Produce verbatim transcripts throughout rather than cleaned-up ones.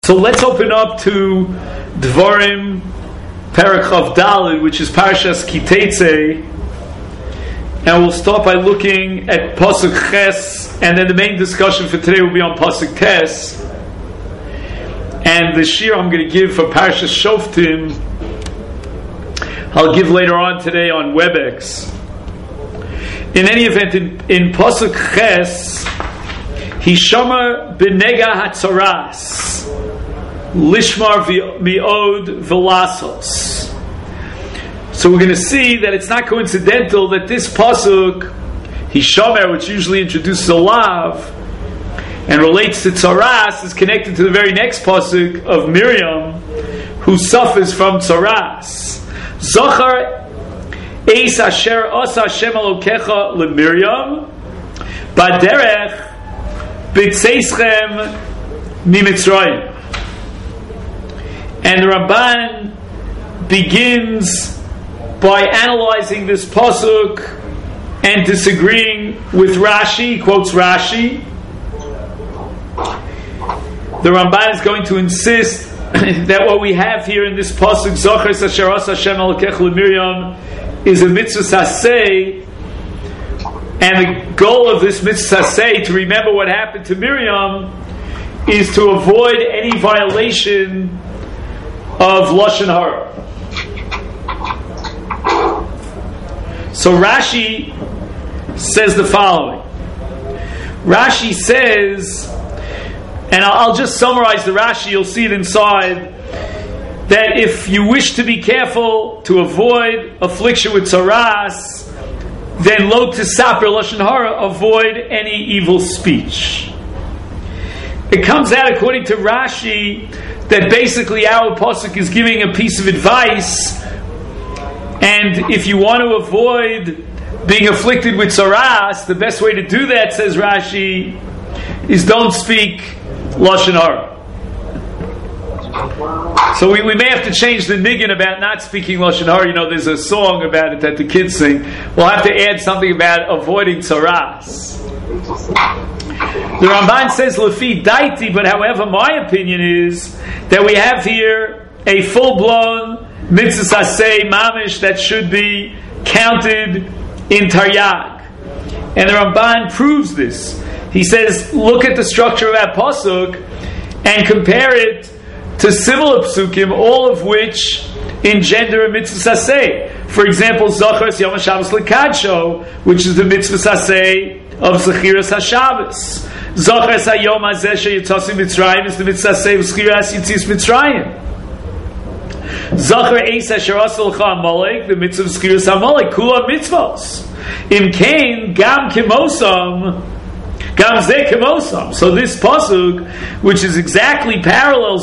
So let's open up to Dvarim Perek Chav Daled, which is Parshas Ki Teitzei, and we'll start by looking at Pasuk Ches, and then the main discussion for today will be on Pasuk Tes. And the shir I'm going to give for Parshas Shoftim, I'll give later on today on WebEx. In any event, in, in Pasuk Ches, Hishama b'nega hatzaras lishmar mi'od velasos. So we're going to see that it's not coincidental that this pasuk Hishamer, which usually introduces a lav and relates to tzaras, is connected to the very next pasuk of Miriam, who suffers from tzaras. Zochar eis asher asa Hashem Elokecha leMiriam baderech b'tzeischem miMitzrayim. And the Ramban begins by analyzing this pasuk and disagreeing with Rashi. He quotes Rashi. The Ramban is going to insist that what we have here in this pasuk, Zochar asher asa Hashem Elokecha leMiriam, is a mitzvah saseh, and the goal of this mitzvah saseh, to remember what happened to Miriam, is to avoid any violation of Lashon Hara. So Rashi says the following. Rashi says, and I'll just summarize the Rashi, you'll see it inside, that if you wish to be careful to avoid affliction with tzaras, then lo tisaper Lashon Hara, avoid any evil speech. It comes out, according to Rashi, that basically our pasuk is giving a piece of advice, and if you want to avoid being afflicted with tzaras, the best way to do that, says Rashi, is don't speak Lashon Hara. So we, we may have to change the niggin about not speaking Lashon Hara. You know, there's a song about it that the kids sing. We'll have to add something about avoiding tzaras. The Ramban says Lefi Daiti, but however, my opinion is that we have here a full-blown mitzvah saseh mamish that should be counted in Taryag. And the Ramban proves this. He says, look at the structure of that pasuk and compare it to similar psukim, all of which engender a mitzvah saseh. For example, Zachar Yom HaShabbos L'Kadsho, which is the mitzvah saseh of Zechiras HaShabbos. Zachar Hayom Hazeh Sheyitzasim Mitzrayim is the mitzvah saseh of Zechiras Yitzis Mitzrayim. Zachar Eis Asher Asa L'cha Amalek, the mitzvah of Zechiras Amalek. Kula mitzvos. Im Kain Gam Kimosam. So this pasuk, which is exactly parallel,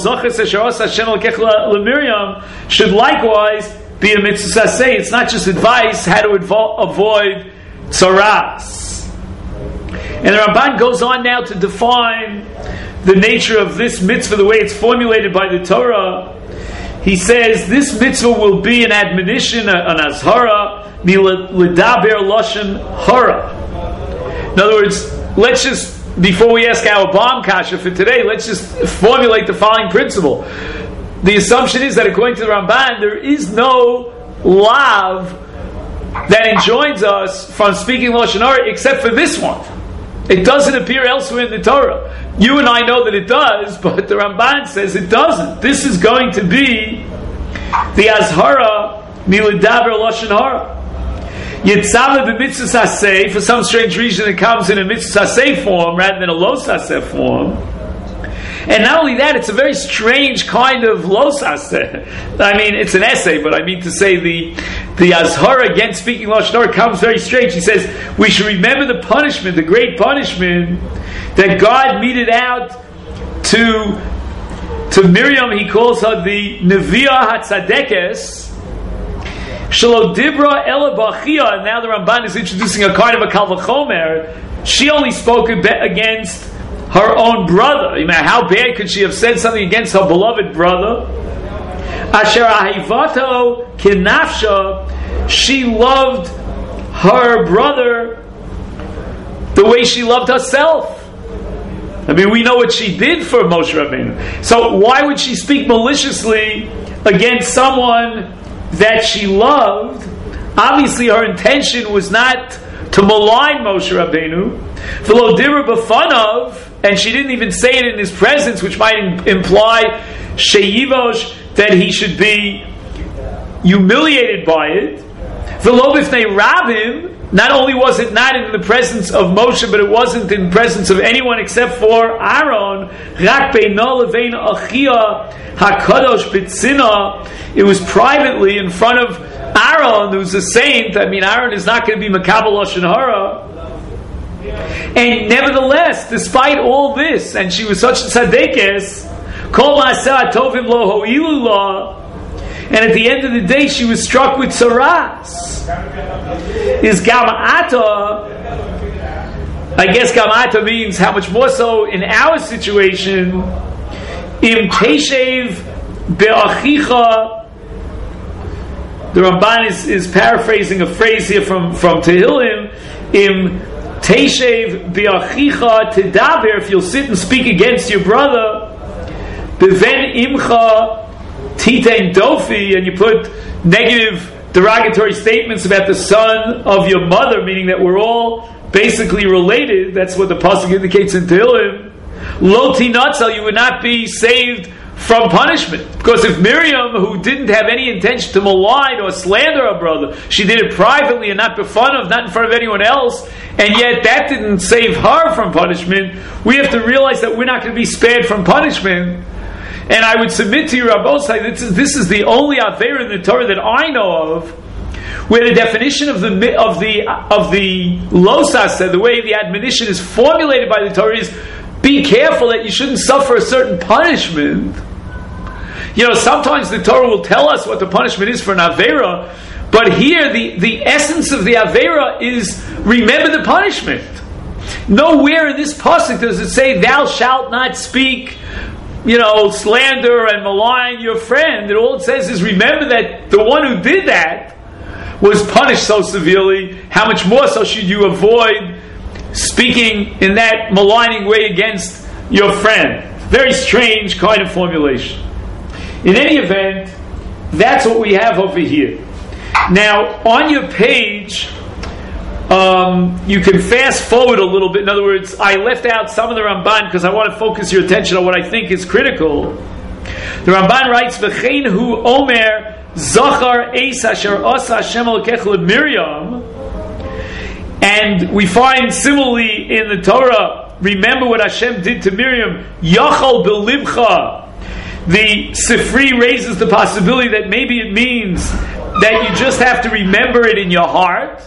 Miriam, should likewise be a mitzvah saseh. It's not just advice how to advo- avoid tzaras. And the Ramban goes on now to define the nature of this mitzvah, the way it's formulated by the Torah. He says this mitzvah will be an admonition, an azhara, miledaber lashon hara. In other words, let's just, before we ask our bomb kasha for today, let's just formulate the following principle. The assumption is that according to the Ramban, there is no lav that enjoins us from speaking Lashon Hara except for this one. It doesn't appear elsewhere in the Torah. You and I know that it does, but the Ramban says it doesn't. This is going to be the Azhara Miledaber Lashon Hara. Yitzaveh b'mitzvah saseh, for some strange reason it comes in a mitzvah saseh form rather than a lo saseh form. And not only that, it's a very strange kind of lo saseh. I mean, it's an essay, but I mean to say the the azhara against speaking Lashon Hara comes very strange. He says we should remember the punishment, the great punishment that God meted out to to Miriam. He calls her the Neviah Hatzadekes. Shelo Dibra Ela Bachia, and now the Ramban is introducing a kind of a Kal V'chomer. She only spoke against her own brother. I mean, how bad could she have said something against her beloved brother? Asher Ahivato Kinafsha, she loved her brother the way she loved herself. I mean, we know what she did for Moshe Rabbeinu. So why would she speak maliciously against someone that she loved? Obviously, her intention was not to malign Moshe Rabbeinu. V'lo dira b'fanav, and she didn't even say it in his presence, which might imply sheyivosh, that he should be humiliated by it. V'lo b'fnei rabim, not only was it not in the presence of Moshe, but it wasn't in the presence of anyone except for Aaron. Rak beino levein achia hakadosh b'tzina. It was privately in front of Aaron, who's a saint. I mean, Aaron is not going to be makabel lashon hara. And nevertheless, despite all this, and she was such a tzadekes, kol ma'aseh tovim lo ho'ilu la, and at the end of the day, she was struck with saras. Is gama'ata? I guess gama'ata means how much more so in our situation. Im teshev be'achicha. The Ramban is, is paraphrasing a phrase here from from Tehillim. Im teshev be'achicha tedaber. If you'll sit and speak against your brother, beven imcha Titein Dofi, and you put negative, derogatory statements about the son of your mother, meaning that we're all basically related. That's what the pasuk indicates in Tehillim. Lo tinatzal, you would not be saved from punishment. Because if Miriam, who didn't have any intention to malign or slander her brother, she did it privately and not before of, not in front of anyone else, and yet that didn't save her from punishment, we have to realize that we're not going to be spared from punishment. And I would submit to you, Rabbosai, this is, this is the only Aveira in the Torah that I know of where the definition of the of the of the losas, the way the admonition is formulated by the Torah, is be careful that you shouldn't suffer a certain punishment. You know, sometimes the Torah will tell us what the punishment is for an Aveira, but here the, the essence of the Aveira is remember the punishment. Nowhere in this pasuk does it say, thou shalt not speak, you know, slander and malign your friend. And all it says is remember that the one who did that was punished so severely. How much more so should you avoid speaking in that maligning way against your friend? Very strange kind of formulation. In any event, that's what we have over here. Now, on your page, Um, you can fast forward a little bit. In other words, I left out some of the Ramban because I want to focus your attention on what I think is critical. The Ramban writes, "V'chein hu omer zachar eis asher asa Hashem Elokecha leMiriam," and we find similarly in the Torah, remember what Hashem did to Miriam. Yachal belibcha. The Sifri raises the possibility that maybe it means that you just have to remember it in your heart.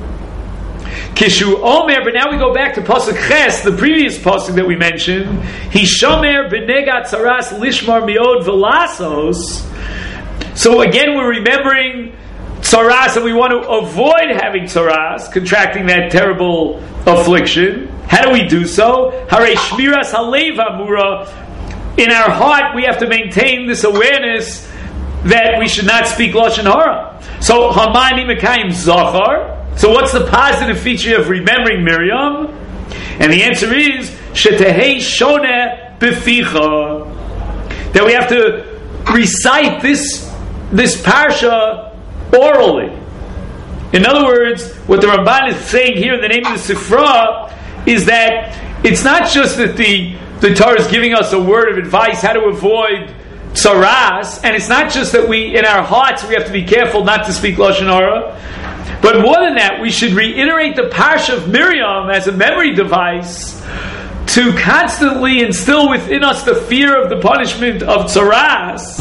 Kishu Omer, but now we go back to Pasuk Ches, the previous Pasuk that we mentioned. Hishomer b'negat tzaras lishmar miod velasos. So again, we're remembering tzaras, and we want to avoid having tzaras, contracting that terrible affliction. How do we do so? Hare shmiras halev amura. In our heart, we have to maintain this awareness that we should not speak lashon hara. So Hamani Mekayim Zachar. So what's the positive feature of remembering Miriam? And the answer is Shetehei Shoneh Beficha. That we have to recite this this parsha orally. In other words, what the Ramban is saying here in the name of the Sifra is that it's not just that the the Torah is giving us a word of advice how to avoid tzaras, and it's not just that we in our hearts we have to be careful not to speak lashon hara. But more than that, we should reiterate the parsha of Miriam as a memory device to constantly instill within us the fear of the punishment of tzaras.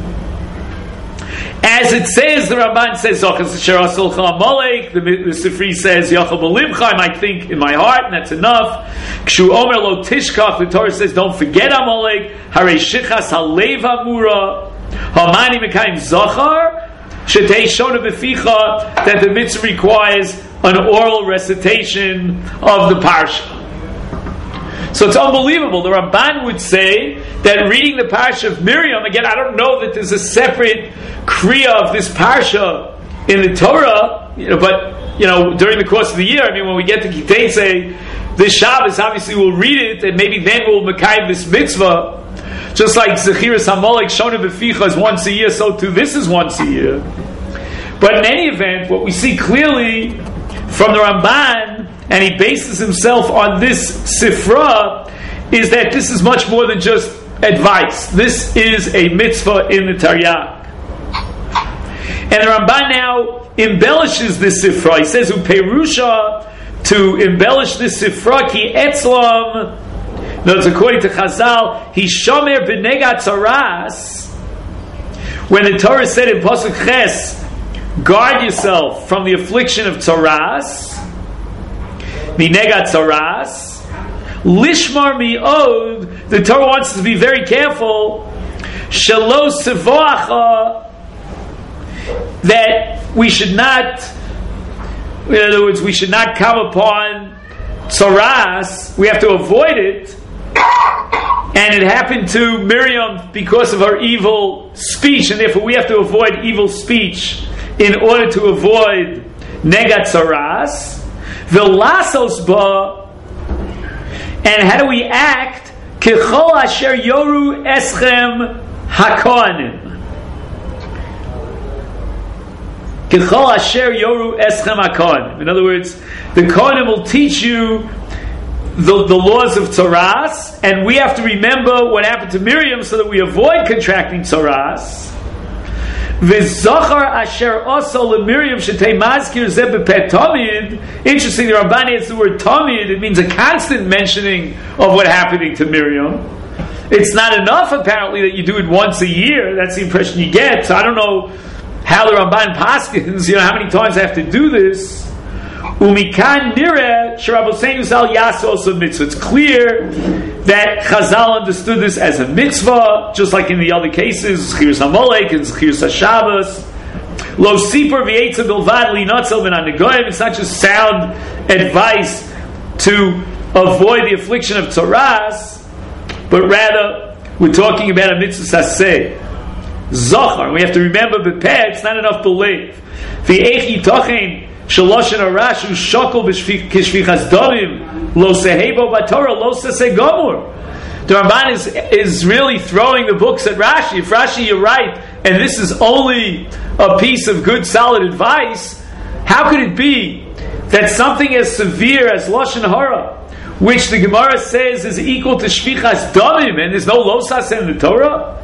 As it says, the Ramban says, the, the Sifri says, I might think in my heart, and that's enough. Kshu Omer lo tishkach, the Torah says, don't forget Amalek. Hare shichas halev hamura. Hamani mekayim zachar. Shetei shona beficha, that the mitzvah requires an oral recitation of the parsha. So it's unbelievable. The Ramban would say that reading the parsha of Miriam, again, I don't know that there's a separate kriya of this parsha in the Torah, you know, but you know, during the course of the year, I mean, when we get to Kitesei, this Shabbos, obviously we'll read it, and maybe then we'll Mekayim this mitzvah. Just like Zechiras HaMolek Shona B'Ficha is once a year, so too this is once a year. But in any event, what we see clearly from the Ramban, and he bases himself on this Sifra, is that this is much more than just advice. This is a mitzvah in the Taryag. And the Ramban now embellishes this Sifra. He says, Uperusha, to embellish this Sifra, ki etzlam, no, it's according to Chazal, he shomer b'negat tzaras. When the Torah said in Pasuk Ches, guard yourself from the affliction of tzaras, b'negat tzaras, lishmar mi'od, the Torah wants us to be very careful, shelo sevoacha, that we should not, in other words, we should not come upon tzaras, we have to avoid it. And it happened to Miriam because of her evil speech, and therefore we have to avoid evil speech in order to avoid negat tzaras. V'lasos ba, and how do we act? Kechol asher yoru eschem hakohanim. Kechol asher yoru eschem hakohanim. In other words, the kohanim will teach you The, the laws of tzaras, and we have to remember what happened to Miriam so that we avoid contracting tzaras. V'zochar asher also leMiriam shetei mazkir zeh b'peh tamid. Interesting, the Ramban adds the word tamid. It means a constant mentioning of what happening to Miriam. It's not enough, apparently, that you do it once a year. That's the impression you get. So I don't know how the Ramban paskins, you know, how many times I have to do this. Umikan nireh sheraboseinu zal yasu also mitzvah. It's clear that Chazal understood this as a mitzvah, just like in the other cases, Zechiras HaMolek and Zechiras HaShabbos. Lo sipur v'yetza bilvad linotzel ben hanegoyim. It's not just sound advice to avoid the affliction of tzaras, but rather we're talking about a mitzvah saseh. Zochar. We have to remember b'peh. It's not enough belief. V'eich yitochen Shaloshin Arashu Shokol Kishvichas Domim Lo Sehebo Batorah Lo Sese Gomur. The Ramban is is really throwing the books at Rashi. If Rashi, you're right, and this is only a piece of good, solid advice, how could it be that something as severe as Lashon Hara, which the Gemara says is equal to Shvichas Domim, and there's no Losas in the Torah,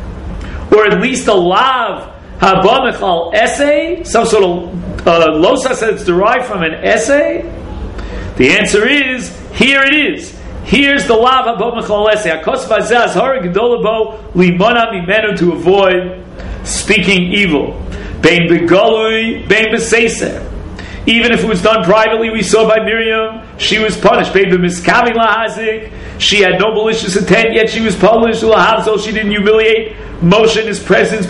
or at least a lav Haba Mechal essay, some sort of uh, losas that's derived from an essay? The answer is, here it is. Here's the lav Haba Mechal essay. Hakos v'azeh azhara gedola bo limona mimenu, to avoid speaking evil. Bein begolui, bein b'seiser. Even if it was done privately, we saw by Miriam, she was punished. Bein b'miskavi lahazik. She had no malicious intent, yet she was punished. Lahavzo, she didn't humiliate Moshe in his presence.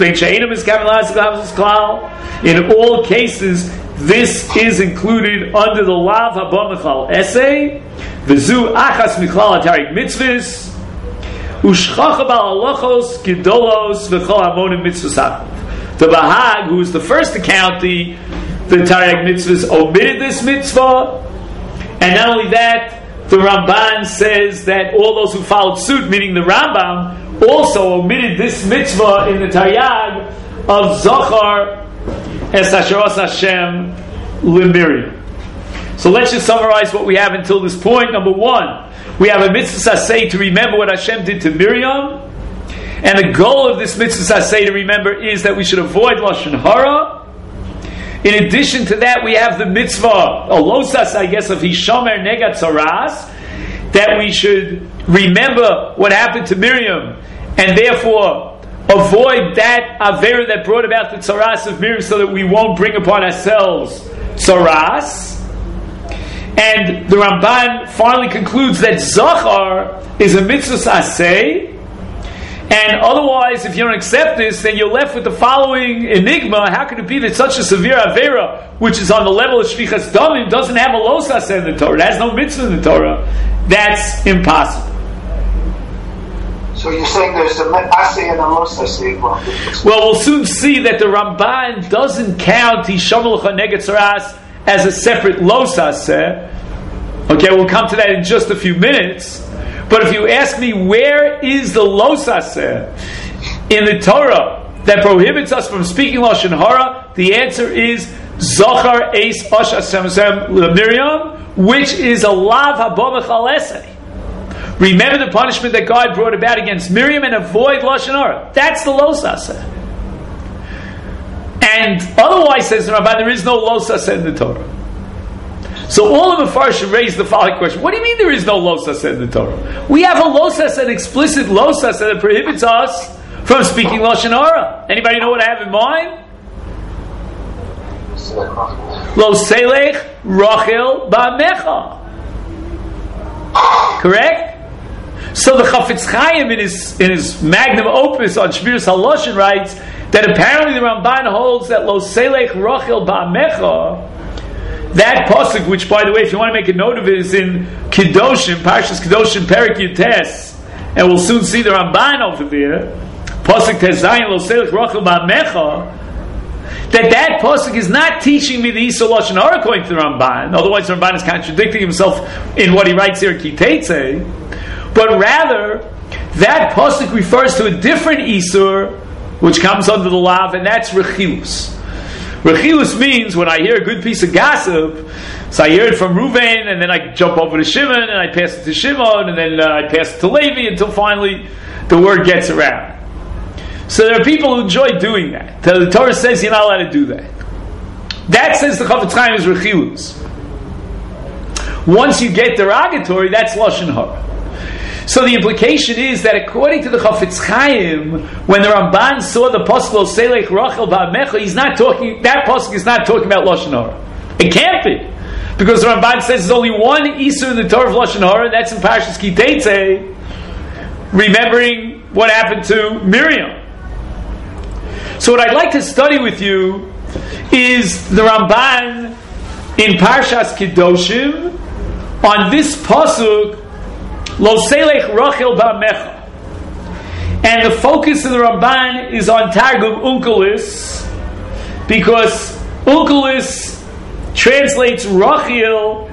In all cases, this is included under the lav haba mechal essay. V'zu achas michlal atarik mitzvahs ushchacha bal halachos gedolos v'chol hamonim mitzvahs. The Bahag, who is the first to count the the Taryag mitzvahs, omitted this mitzvah, and not only that, the Ramban says that all those who followed suit, meaning the Rambam, also omitted this mitzvah in the Taryag of Zochar es Asheros Hashem leMiriam. So let's just summarize what we have until this point. Number one, we have a mitzvah saseh to remember what Hashem did to Miriam, and the goal of this mitzvah saseh to remember is that we should avoid Lashon Hara. In addition to that, we have the mitzvah, a losas, I guess, of Hishomer Negat Tzaras, that we should remember what happened to Miriam, and therefore avoid that Avera that brought about the Tzaras of Miriam, so that we won't bring upon ourselves Tzaras. And the Ramban finally concludes that Zachar is a mitzvah saseh, and otherwise, if you don't accept this, then you're left with the following enigma. How could it be that such a severe Avera, which is on the level of Shvichas Damim, doesn't have a losas in the Torah? It has no mitzvah in the Torah. That's impossible. So you're saying there's a asay and a losas? Well, we'll soon see that the Ramban doesn't count Hishamel Negat Tzaras as a separate losas. Okay, we'll come to that in just a few minutes. But if you ask me, where is the lo saseh in the Torah that prohibits us from speaking Lashon Hara? The answer is Zochar Eis Osh Hashem Miriam, which is a lav haba b'chal esei. Remember the punishment that God brought about against Miriam and avoid Lashon Hara. That's the lo saseh. And otherwise, says the Ramban, there is no lo saseh in the Torah. So all of the Farshim raise the following question: what do you mean there is no lo saseh in the Torah? We have a lo saseh, an explicit lo saseh that prohibits us from speaking Lashon Hara. Anybody know what I have in mind? Lo selech Rachel ba'amecha. Correct? So the Chafetz Chaim in his in his magnum opus on Shmiras HaLashon writes that apparently the Ramban holds that Lo selech Rachel ba'amecha, that pasuk, which by the way, if you want to make a note of it, is in Kedoshim, Parshas Kedoshim, Perek Yutes, and we'll soon see the Ramban over there. Pasuk Tezayin Lo selech Rachel ba'amecha. That that pasuk is not teaching me the Yisur Lashon Hara according to the Ramban. Otherwise, the Ramban is contradicting himself in what he writes here in Kiteitzei. But rather, that pasuk refers to a different Yisur, which comes under the lav, and that's Rechilus. Rechilus means when I hear a good piece of gossip, so I hear it from Ruvain, and then I jump over to Shimon, and I pass it to Shimon, and then uh, I pass it to Levi, until finally the word gets around. So there are people who enjoy doing that. The Torah says you're not allowed to do that. That, says the Chafetz Chaim, is Rechilus. Once you get derogatory, that's Lashon Hara. So the implication is that according to the Chafetz Chaim, when the Ramban saw the pasuk Lo selech Rachel ba'amecha, he's not talking. That pasuk is not talking about Lashon Hara. It can't be, because the Ramban says there's only one Isur in the Torah of Lashon Hara, and that's in Parshas Kiteitzei, remembering what happened to Miriam. So what I'd like to study with you is the Ramban in Parshas Kedoshim on this pasuk Lo selech Rachel ba'amecha, and the focus of the Ramban is on Targum Onkelos, because Onkelos translates Rachel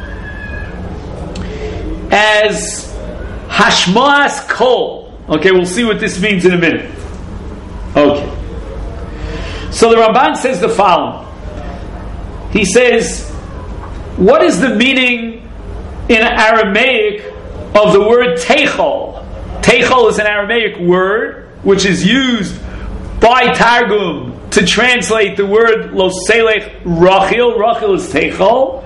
as Hashmoas Kol. Okay, we'll see what this means in a minute. Okay. So the Ramban says the following. He says, what is the meaning in Aramaic of the word Teichol? Teichol is an Aramaic word which is used by Targum to translate the word Lo selech Rachel. Rachel is Teichol.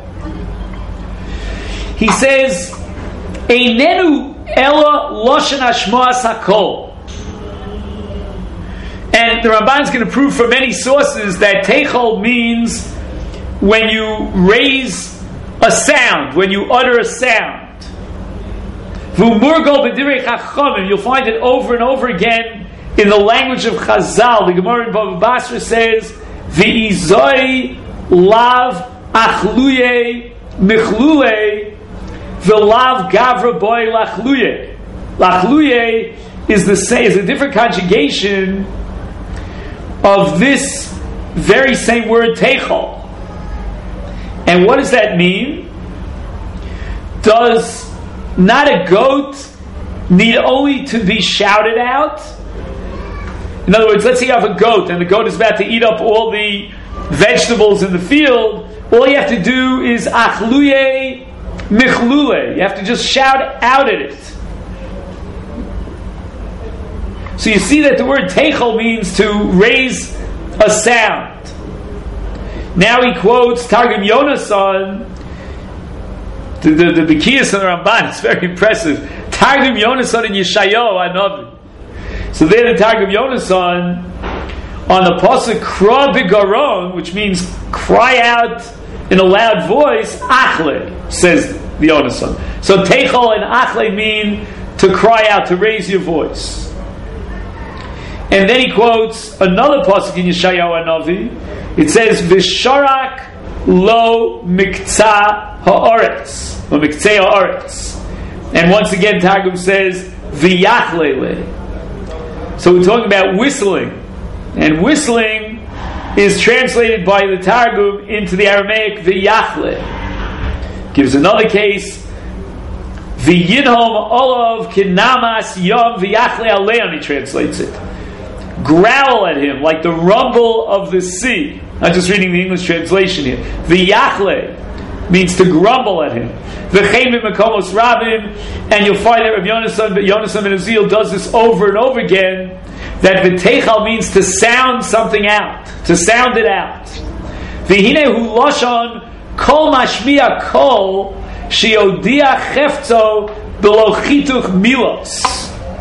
He says, Einenu ela loshen hashmoas hakol. And the Ramban is going to prove from many sources that Teichol means when you raise a sound, when you utter a sound. You'll find it over and over again in the language of Chazal. The Gemara in Bava Basra says, V'izoi lav achluye michlule v'lav gavra boy lachluye. Lachluye is the same, is a different conjugation of this very same word Teichol. And what does that mean? Does not a goat need only to be shouted out? In other words, let's say you have a goat and the goat is about to eat up all the vegetables in the field. All you have to do is achluye michlule. You have to just shout out at it. So you see that the word Teichol means to raise a sound. Now he quotes Targum Yonasan, the the, the Bekiyas and the Ramban. It's very impressive. Targum Yonasan and Yeshayahu Hanavi. So there in Targum Yonasan, on the pasuk Kra B'Garon, which means cry out in a loud voice, Achle, says the Yonasan. So Teichol and Achle mean to cry out, to raise your voice. And then he quotes another pasuk in Yeshayahu Hanavi. It says, "V'sharak lo miktzah haaretz," or miktzeh haaretz. And once again, Targum says, "V'yachlele." So we're talking about whistling, and whistling is translated by the Targum into the Aramaic "v'yachle." Gives another case. V'yidhom olav kinamas yom v'yachle aleon, he translates it. Growl at him like the rumble of the sea. I'm just reading the English translation here. V'yachle means to grumble at him. V'chein b'makomos rabim, and you'll find that Rabbi Yonasan, Yonasan ben Uzziel does this over and over again, that v'teichal means to sound something out, to sound it out. V'hine hu loshon kol mashmiya kol sheodia cheftzo b'lo chituch milos.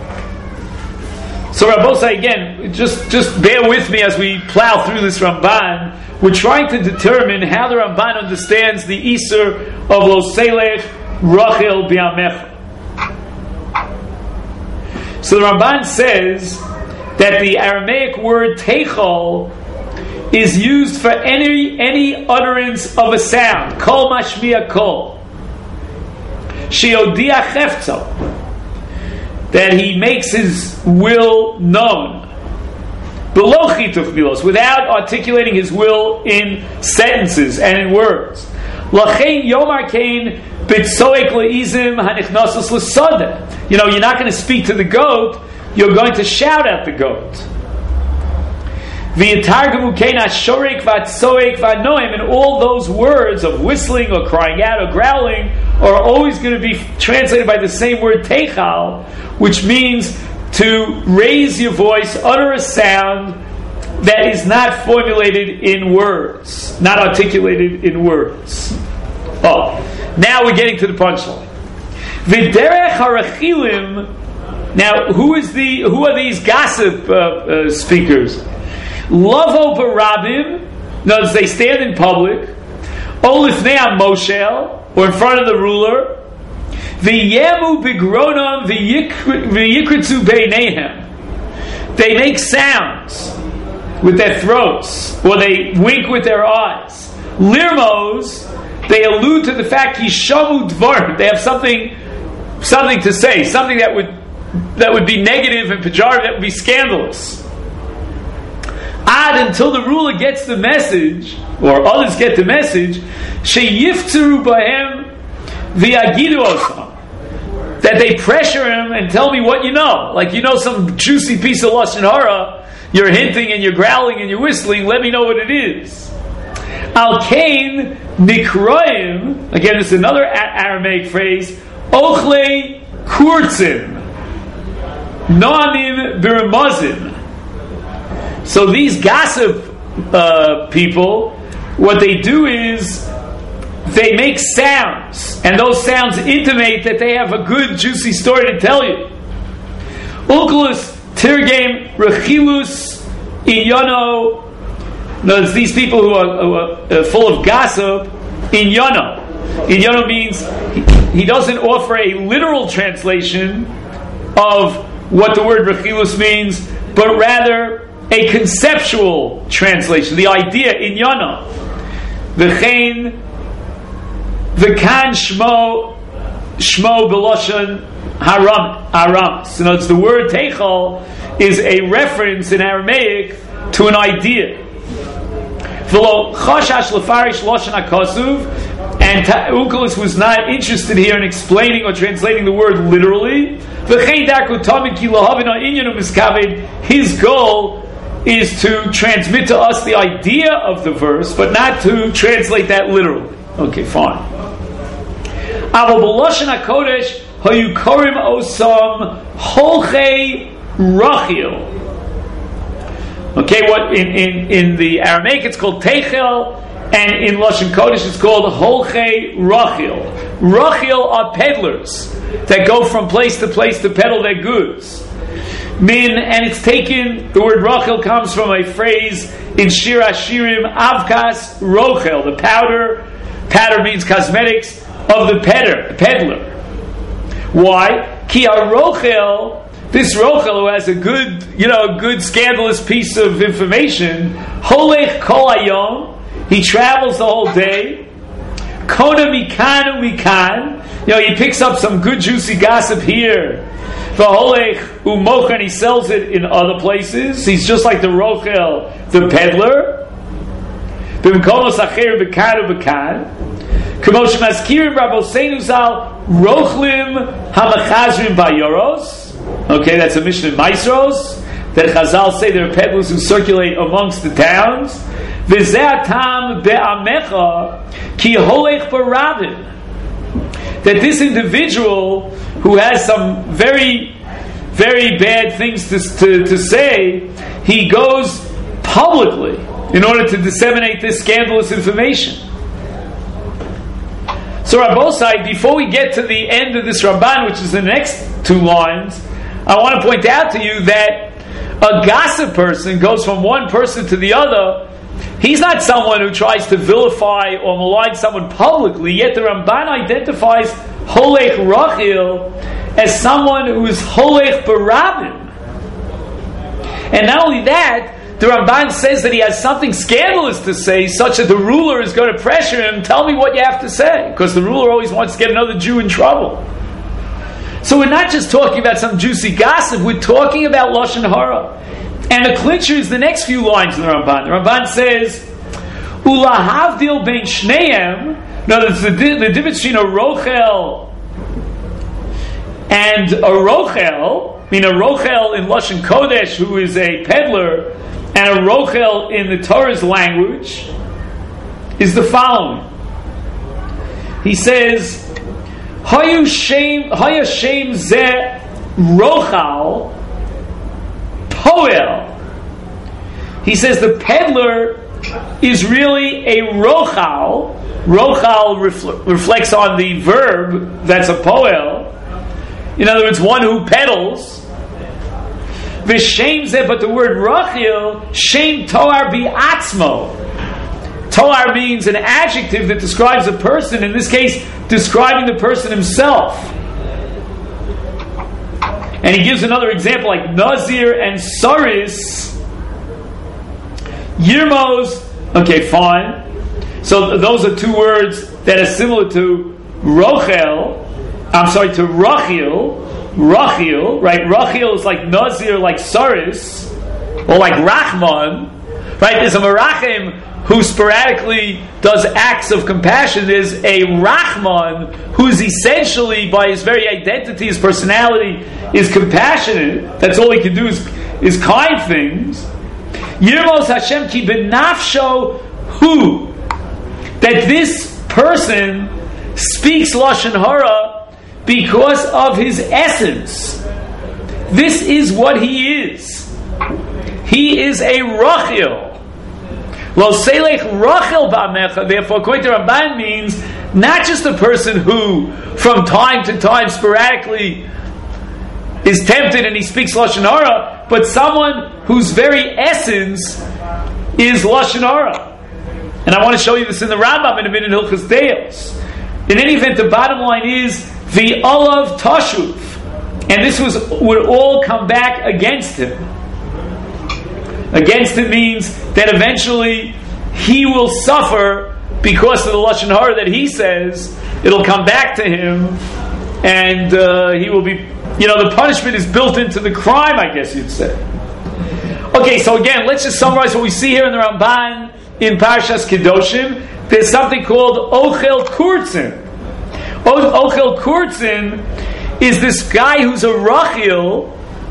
So Rabbosai, again, just, just bear with me as we plow through this Ramban. We're trying to determine how the Ramban understands the Isur of Lo Selech Rachel B'Amecha. So the Ramban says that the Aramaic word Teichol is used for any any utterance of a sound. Kol mashmiya kol. Sheodia cheftzo. That he makes his will known. Below chituch milos, without articulating his will in sentences and in words. Lachein yomar kein bitzoek leizim hanichnasos l'sodeh. You know, you're not going to speak to the goat, you're going to shout at the goat. V'yitargamu kein ashorek v'atzoek v'anoim, and all those words of whistling or crying out or growling are always going to be translated by the same word teichal, which means to raise your voice, utter a sound that is not formulated in words, not articulated in words. Oh, now we're getting to the punchline. V'derech harachilim. Now, who is the who are these gossip uh, uh, speakers? Lavo barabim. Notice they stand in public. Olifnei Moshel, or in front of the ruler. V'yemu bigronam v'yikritzu beinehem. They make sounds with their throats, or they wink with their eyes. Lirmos, they allude to the fact yishamu dvar. They have something, something to say, something that would that would be negative and pejorative, that would be scandalous. Ad, until the ruler gets the message, or others get the message, sheyifteru bahem v'yagidu osam, that they pressure him and tell me what you know. Like, you know some juicy piece of lashon hara, you're hinting and you're growling and you're whistling, let me know what it is. Al kain nikroim, again it's another Aramaic phrase, ochle kurtzim, noamim biramazim. So these gossip uh, people, what they do is they make sounds, and those sounds intimate that they have a good, juicy story to tell you. Uklus tirgem rechilus inyano. Notice these people who are, who are uh, full of gossip. Inyano. Inyano means he, he doesn't offer a literal translation of what the word rechilus means, but rather a conceptual translation, the idea, inyana. V'chein v'kan shmo shmo b'loshan haram aram. So notice the word teichal is a reference in Aramaic to an idea. V'lo chashash lefarish loshan hakasuv, and Ukelos was not interested here in explaining or translating the word literally. V'chein darku tamid ki lahavin ha'inyan u'miskaved. His goal is to transmit to us the idea of the verse, but not to translate that literally. Okay, fine. Avo b'loshen hakodesh hayukorim osam holchei rachil. Okay, what in, in, in the Aramaic it's called teichel, and in Lashon Kodesh it's called holchei rachil. Rachil are peddlers that go from place to place to peddle their goods. Min, and it's taken, the word Rachel comes from a phrase in Shir Hashirim, Avkas Rochel, the powder, powder means cosmetics, of the pedder, peddler. Why? Ki Rochel, this Rochel who has a good, you know, good scandalous piece of information, Holech Kol Hayom, he travels the whole day, Kona Mikanu Mikan, you know, he picks up some good juicy gossip here, V'holech umochan, he sells it in other places. He's just like the rochel, the peddler. B'mkolos acher b'kan u'b'kan. K'mosh maskirim Rabboseinu Zal rochlim hamachazrim bayoros. Okay, that's a Mishnah in Maisros that Chazal say there are peddlers who circulate amongst the towns. V'zeh tam be'amecha ki holech barabim. That this individual who has some very, very bad things to, to, to say, he goes publicly in order to disseminate this scandalous information. So Rabbosai, before we get to the end of this Ramban, which is the next two lines, I want to point out to you that a gossip person goes from one person to the other. He's not someone who tries to vilify or malign someone publicly, yet the Ramban identifies Holech Rachil as someone who is Holech Barabim. And not only that, the Ramban says that he has something scandalous to say, such that the ruler is going to pressure him, tell me what you have to say, because the ruler always wants to get another Jew in trouble. So we're not just talking about some juicy gossip, we're talking about Lashon Hara. And the clincher is the next few lines in the Ramban. The Ramban says, Ulahavdil ben shneim. Now, the, the, the difference between a rochel and a rochel, I mean a rochel in Lashon Kodesh, who is a peddler, and a rochel in the Torah's language, is the following. He says, Hayu shem, Haya shem ze rochal poel. He says the peddler is really a rochal. Rochal refl- reflects on the verb that's a poel. In other words, one who peddles. V'shem zeh, but the word rachil, shem toar bi'atzmo. Toar means an adjective that describes a person, in this case, describing the person himself. And he gives another example like Nazir and Saris. Yirmos, okay, fine. So those are two words that are similar to Rochel. I'm sorry, to Rachil. Rachil, right? Rachil is like Nazir, like Saris, or like Rachman, right? There's a Merachim who sporadically does acts of compassion. There's a Rachman who's essentially, by his very identity, his personality, is compassionate. That's all he can do is, is kind things. Yirmos Hashem ki benafsho hu. That this person speaks Lashon Hara because of his essence. This is what he is. He is a Rachil. Lo selech Rachil ba'amecha. Therefore, according to Ramban, means not just a person who, from time to time, sporadically is tempted and he speaks Lashon Hara, but someone whose very essence is Lashon Hara. And I want to show you this in the Rambam in a minute in Hilchos Deos. In any event, the bottom line is the olav tashuv, and this was would all come back against him. Against him means that eventually he will suffer because of the Lashon Hara that he says. It'll come back to him, and uh, he will be, you know, the punishment is built into the crime, I guess you'd say. Okay, so again, let's just summarize what we see here in the Ramban in Parshas Kedoshim. There's something called Ochel Kurtzin. Ochel Kurtzin is this guy who's a Rachil,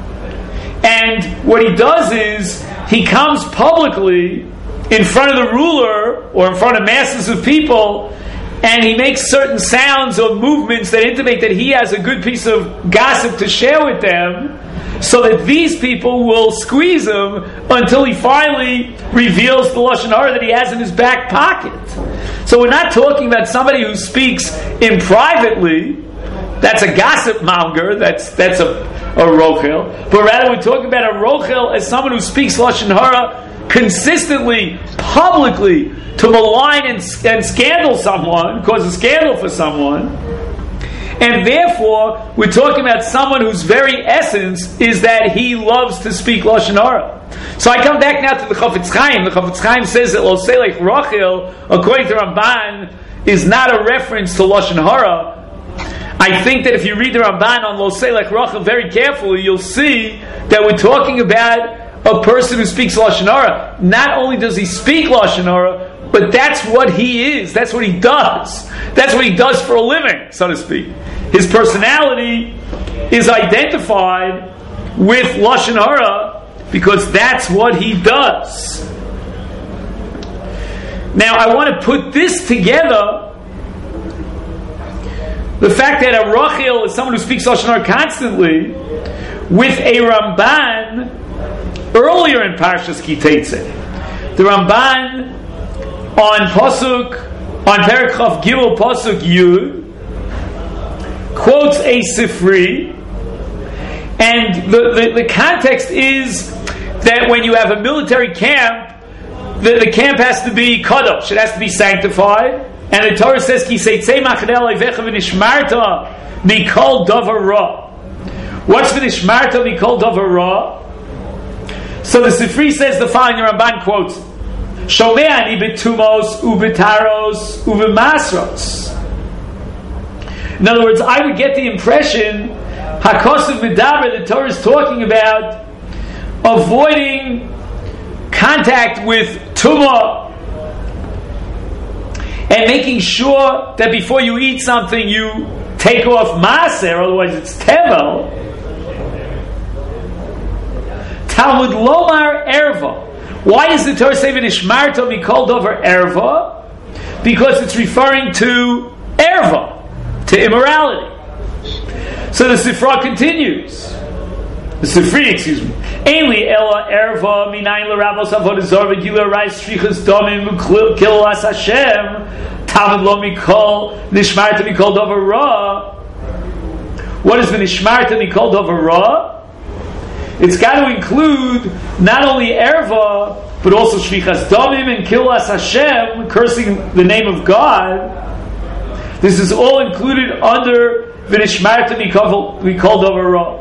and what he does is he comes publicly in front of the ruler or in front of masses of people, and he makes certain sounds or movements that intimate that he has a good piece of gossip to share with them, so that these people will squeeze him until he finally reveals the Lashon Hara that he has in his back pocket. So we're not talking about somebody who speaks in privately. That's a gossip monger. That's that's a, a rochel. But rather we're talking about a rochel as someone who speaks Lashon Hara consistently, publicly, to malign and, and scandal someone, cause a scandal for someone. And therefore, we're talking about someone whose very essence is that he loves to speak Lashon Hara. So I come back now to the Chafetz Chaim. The Chafetz Chaim says that Lo Selech Rachil, according to Ramban, is not a reference to Lashon Hara. I think that if you read the Ramban on Lo Selech Rachil very carefully, you'll see that we're talking about a person who speaks Lashon Hara. Not only does he speak Lashon Hara, but that's what he is. That's what he does. That's what he does for a living, so to speak. His personality is identified with Lashon Hara because that's what he does. Now, I want to put this together. The fact that a Rachel is someone who speaks Lashon Hara constantly, with a Ramban earlier in Parshas Ki Teitzei. The Ramban on Pasuk, on Perek Chav Gimel Pasuk Yud, quotes a Sifri, and the, the, the context is that when you have a military camp, the, the camp has to be kadosh, it has to be sanctified, and the Torah says, Ki seitzei machaneh leivecha v'nishmarta mikol davar ra. What's v'nishmarta mikol davar ra? So the Sifri says the following, the Ramban quotes, Shomei ani betumos ubetaros ubemasros. In other words, I would get the impression Hakosav Medaber, the Torah is talking about avoiding contact with tumah and making sure that before you eat something you take off maaser, otherwise it's tevel. Talmud Lomar Erva. Why is the Torah say v'nishmarta mikol dover erva? Because it's referring to erva, to immorality. So the Sifra continues. The Sifri, excuse me. Ainli ela erva minayin l'rabos avodah zarah v'gila rais shrichas domim kilas Hashem Talmud lo mikol nishmarta mikol dover ra. What is v'nishmarta mikol dover ra? It's got to include not only erva, but also shvichas damim and kilas Hashem, cursing the name of God. This is all included under v'nishmarta mikol dover ra.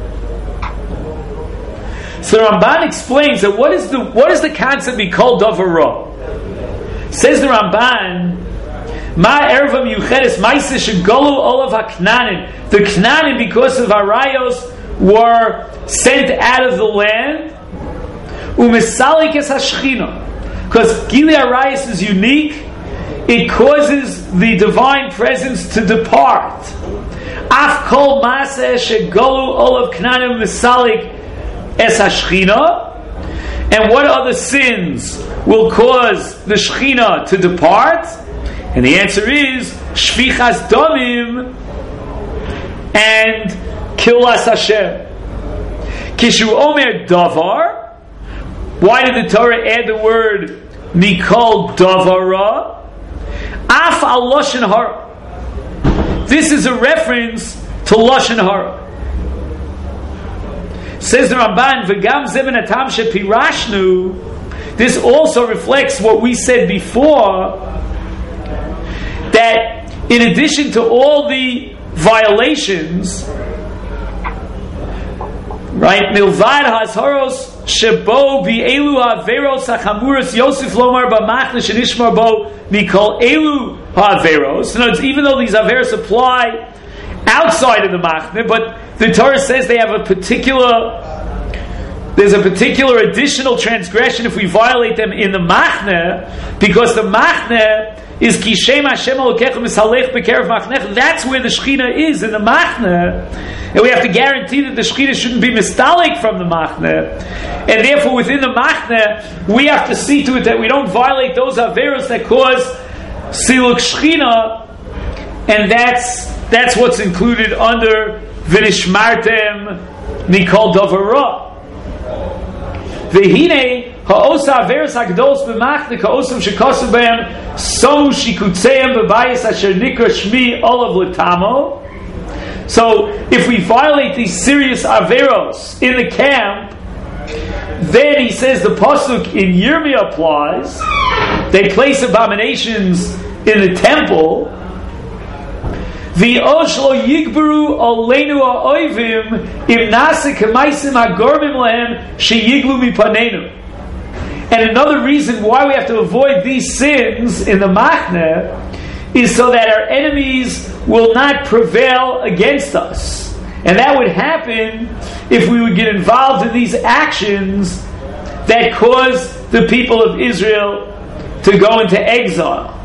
So Ramban explains that what is the what is the concept mikol dover ra? Says the Ramban, Ma erva miyuchedes ma'aseh shegolu olav haknanim. The Knanim, because of Arayos, were sent out of the land. Umesalik es hashchina, because Gili Arayos is unique. It causes the divine presence to depart. Af kol maseh shegolu olav knanim mesalik es hashchina. And what other sins will cause the Shechina to depart? And the answer is shvichas damim and kilas Hashem. Kishu omer davar. Why did the Torah add the word mikol davara? Af al lashon hara. This is a reference to lashon hara. Says the Ramban, v'gam zeben atam shepirashnu. This also reflects what we said before, that in addition to all the violations, right? Milvad hazharos shebo bi'elu ha'averos ha'chamuros Yosef lomar b'machne shenishmar bo mikol elu ha'averos. In other words, even though these averos apply outside of the machne, but the Torah says they have a particular, there's a particular additional transgression if we violate them in the machne, because the machne is kishem Hashem Elokecha misalech bekerev machnech. That's where the Shechina is, in the machne, and we have to guarantee that the Shechina shouldn't be mistalik from the machne, and therefore within the machne we have to see to it that we don't violate those averos that cause siluk Shechina, and that's that's what's included under v'nishmartem mikol davar ra. V'hine ha'osa averos hagdolos b'machne ka'osam shekosav b'hem somu shikutzeim b'bayis asher nikra shmi olav l'tamo. So if we violate these serious averos in the camp, then he says the pasuk in Yirmiyah applies. They place abominations in the temple. The Oshlo Yigberu Oleinu Ha'oivim Im Nase K'maisim HaGormim Lehem Sheyiglu Mipanenu. And another reason why we have to avoid these sins in the Machne is so that our enemies will not prevail against us. And that would happen if we would get involved in these actions that cause the people of Israel to go into exile.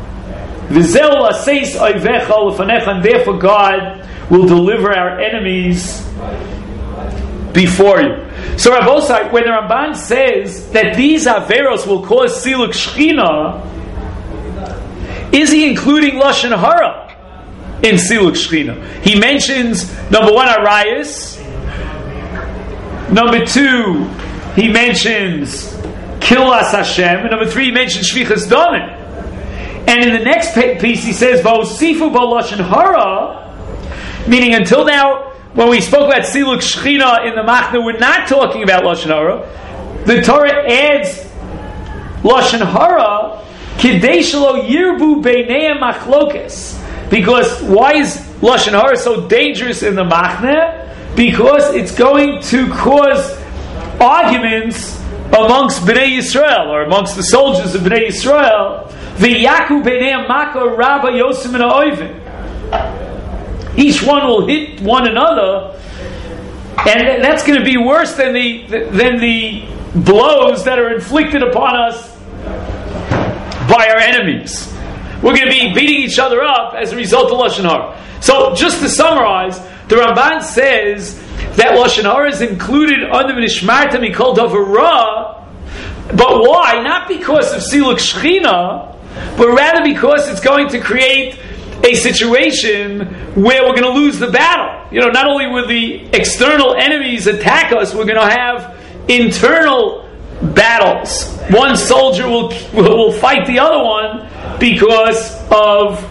And therefore God will deliver our enemies before you. So Rabbosai, when the Ramban says that these Averos will cause Siluk Shechina, is he including Lashon Hara in Siluk Shechina? He mentions, number one, Arayas. Number two, he mentions Kilas Hashem. And number three, he mentions Shvichas Damim. And in the next piece he says, V'osifu bo Lashon Hara, meaning until now, when we spoke about Siluk Shechina in the Machna, we're not talking about Lashon Hara. The Torah adds Lashon Hara, Kidei shelo yirbu beinei machlokes. Because why is Lashon Hara so dangerous in the Machna? Because it's going to cause arguments amongst Bnei Yisrael, or amongst the soldiers of Bnei Yisrael. V'yaku beinei mako rabba yosim and oivim. Each one will hit one another, and that's going to be worse than the than the blows that are inflicted upon us by our enemies. We're going to be beating each other up as a result of Lashon Hara. So, just to summarize, the Ramban says that Lashon Hara is included under Nishmarta Mikol Davar Ra, but why? Not because of Siluk Shechina, but rather because it's going to create a situation where we're going to lose the battle. You know, not only will the external enemies attack us, we're going to have internal battles. One soldier will will fight the other one because of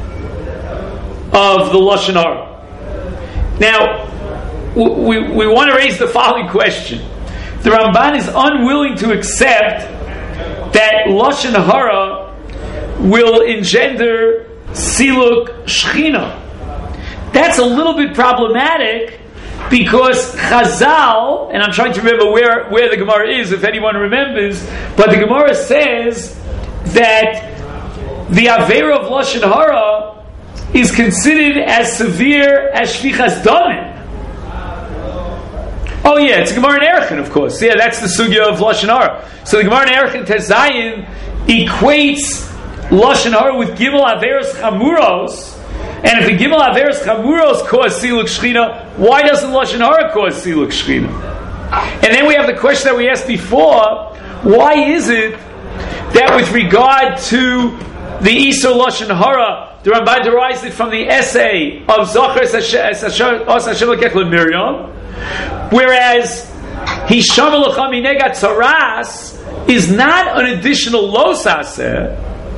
of the Lashon Hara. Now, we we want to raise the following question: the Ramban is unwilling to accept that Lashon Hara will engender Siluk Shechina. That's a little bit problematic because Chazal, and I'm trying to remember where, where the Gemara is, if anyone remembers, but the Gemara says that the Aveira of Lashon Hara is considered as severe as Shvichas Damim. Oh yeah, it's Gemara in Erechim, of course. Yeah, that's the sugya of Lashon Hara. So the Gemara in Erechim Tezayin equates Lashon Hara with Gimel Averos Chamuros, and if the Gimel Averos Chamuros cause Siluk Shechina, why doesn't Lashon Hara cause Siluk Shechina? And then we have the question that we asked before: why is it that with regard to the Isur Lashon Hara, the Ramban derives it from the essay of Zachar as Hashem Lekech LeMiriam, whereas Hisham L'cha Minegat Tzaras is not an additional Losaseh.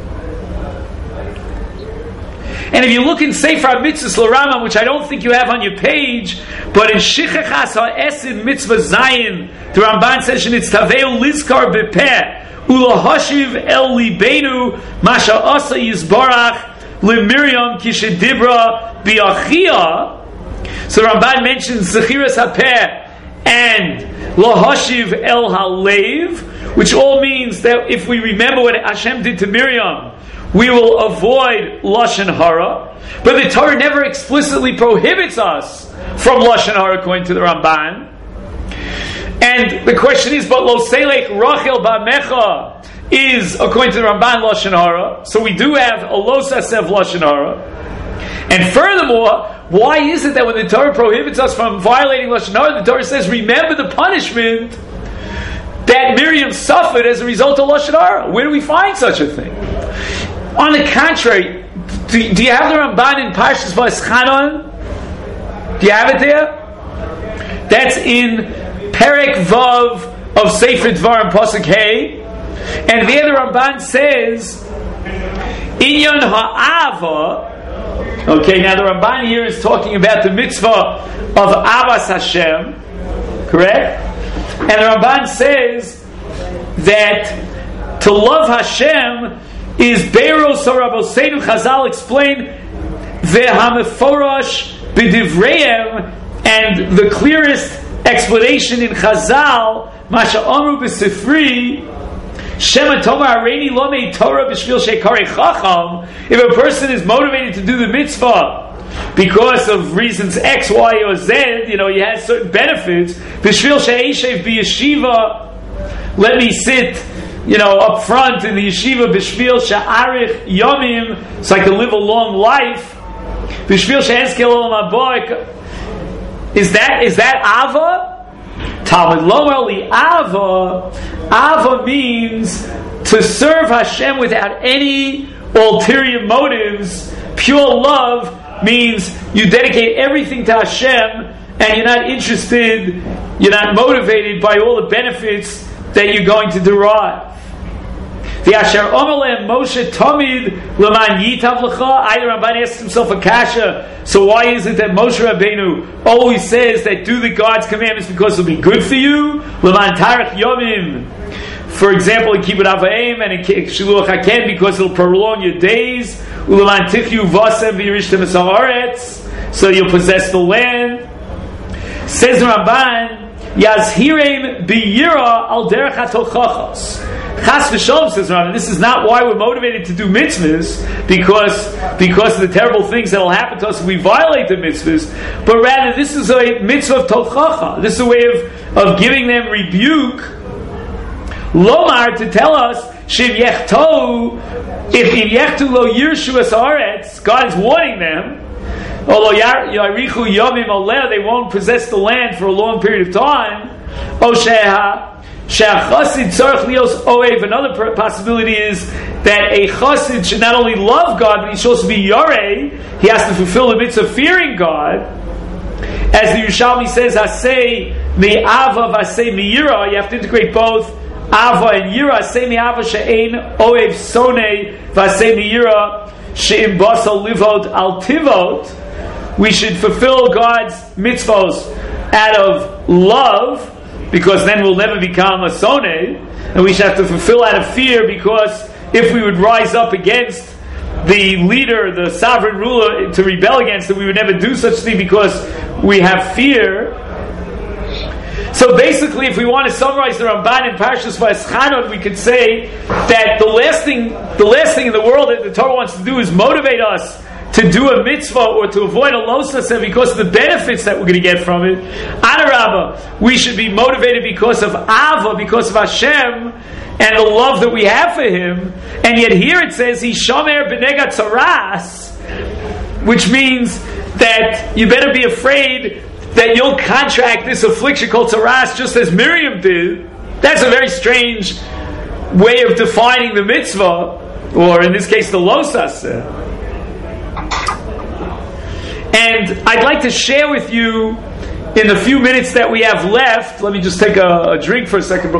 And if you look in Sefer HaMitzvos L'Rambam, which I don't think you have on your page, but in Shichachas HaEsid Mitzvah Zayin, the Ramban says, "Shenitztaveu lizkar bepeh ulahashiv el libenu masha asa yizbarach leMiriam kishedibra biachia." So the Ramban mentions Zechiras HaPeh and lahashiv el halev, which all means that if we remember what Hashem did to Miriam, we will avoid Lashon Hara. But the Torah never explicitly prohibits us from Lashon Hara, according to the Ramban. And the question is, but Lo Selech Rachel Ba'mecha is, according to the Ramban, Lashon Hara. So we do have a Lo Sasev Lashon Hara. And furthermore, why is it that when the Torah prohibits us from violating Lashon Hara, the Torah says, remember the punishment that Miriam suffered as a result of Lashon Hara? Where do we find such a thing? On the contrary, do, do you have the Ramban in Parshas Va'eschanan? Do you have it there? That's in Perek Vav of Sefer Dvarim Pasuk Hey, and there the Ramban says, Inyan Ha'ava. Okay, now the Ramban here is talking about the mitzvah of Avas Hashem, correct? And the Ramban says that to love Hashem is Beiros Rabosenu. Chazal explained Ve'hameforash b'divreim, and the clearest explanation in Chazal, Masha Amru b'Sifri, Shema Tomar Areini Lomei Torah b'Shvil Shekarei Chacham. If a person is motivated to do the mitzvah because of reasons X, Y, or Z, you know, he has certain benefits. B'Shvil She'eshev b'Yeshiva, let me sit, you know, up front in the yeshiva, b'shvil she'arich yomim, so I can live a long life. B'shvil she'ezkel olam haba. Is that is that ava? Talmud lo li ava. Ava means to serve Hashem without any ulterior motives. Pure love means you dedicate everything to Hashem, and you're not interested, you're not motivated by all the benefits that you're going to derive. The Asher Omer Moshe Tamid Leman Yitav Lecha. Either Ramban asks himself a kasha. So why is it that Moshe Rabbeinu always says that do the God's commandments because it'll be good for you? Leman Tarech Yomim. For example, in Kibbut Avaim and in Shiluach Haken because it'll prolong your days. Uleman Tichyu Vasem V'Yirishtem Haaretz. So you'll possess the land. Says the Ramban, Yazhirem B'Yira Al Derech HaTochachos. Chas v'sholom, says Ramban, this is not why we're motivated to do mitzvahs, because because of the terrible things that will happen to us if we violate the mitzvahs, but rather this is a mitzvah of tochacha. This is a way of, of giving them rebuke. Lomar, to tell us, Shim Yechtou, if in Yechtu lo yirshu es haaretz, God is warning them, although Yarichu Yomim Oleh, they won't possess the land for a long period of time. O Sheha, She'achasid tzarech lios oev. Another possibility is that a chassid should not only love God, but he should also be yareh. He has to fulfill the mitzvah of fearing God. As the Yerushalmi says, Aseh me'ava v'aseh me'yira. You have to integrate both ava and yira. Aseh me'ava she'ein oev sonei v'aseh me'yira she'im basal livot al tivot. We should fulfill God's mitzvos out of love, because then we'll never become a soneh, and we should have to fulfill out of fear, because if we would rise up against the leader, the sovereign ruler, to rebel against it, we would never do such a thing because we have fear. So basically, if we want to summarize the Ramban in Parshas Va'eschanan, we could say that the last thing, the last thing in the world that the Torah wants to do is motivate us to do a mitzvah or to avoid a losaseh because of the benefits that we're going to get from it. Adarabah, we should be motivated because of Ava, because of Hashem, and the love that we have for Him. And yet here it says, Hishomer b'nega tzaras, which means that you better be afraid that you'll contract this affliction called tzaras just as Miriam did. That's a very strange way of defining the mitzvah, or in this case the losaseh. And I'd like to share with you in the few minutes that we have left. Let me just take a, a drink for a second.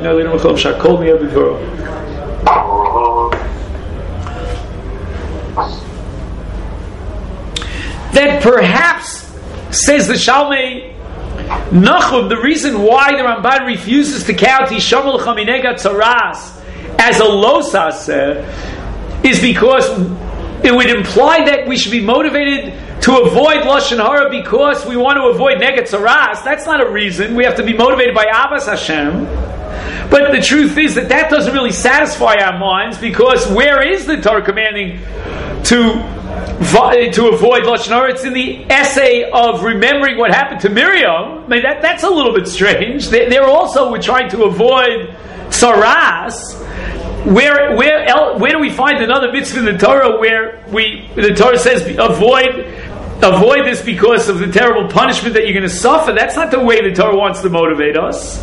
That perhaps, says the Shalmei Nachum, the reason why the Ramban refuses to count Hishamel Chaminega Tzaras as a losaseh is because it would imply that we should be motivated to avoid Lashon Hara because we want to avoid Negat Tzaras. That's not a reason. We have to be motivated by Abbas Hashem. But the truth is that that doesn't really satisfy our minds, because where is the Torah commanding to to avoid Lashon Hara? It's in the essay of remembering what happened to Miriam. I mean, that, that's a little bit strange. They, they're also we're trying to avoid Tzaras. Where where where do we find another mitzvah in the Torah where we the Torah says avoid avoid this because of the terrible punishment that you're going to suffer? That's not the way the Torah wants to motivate us.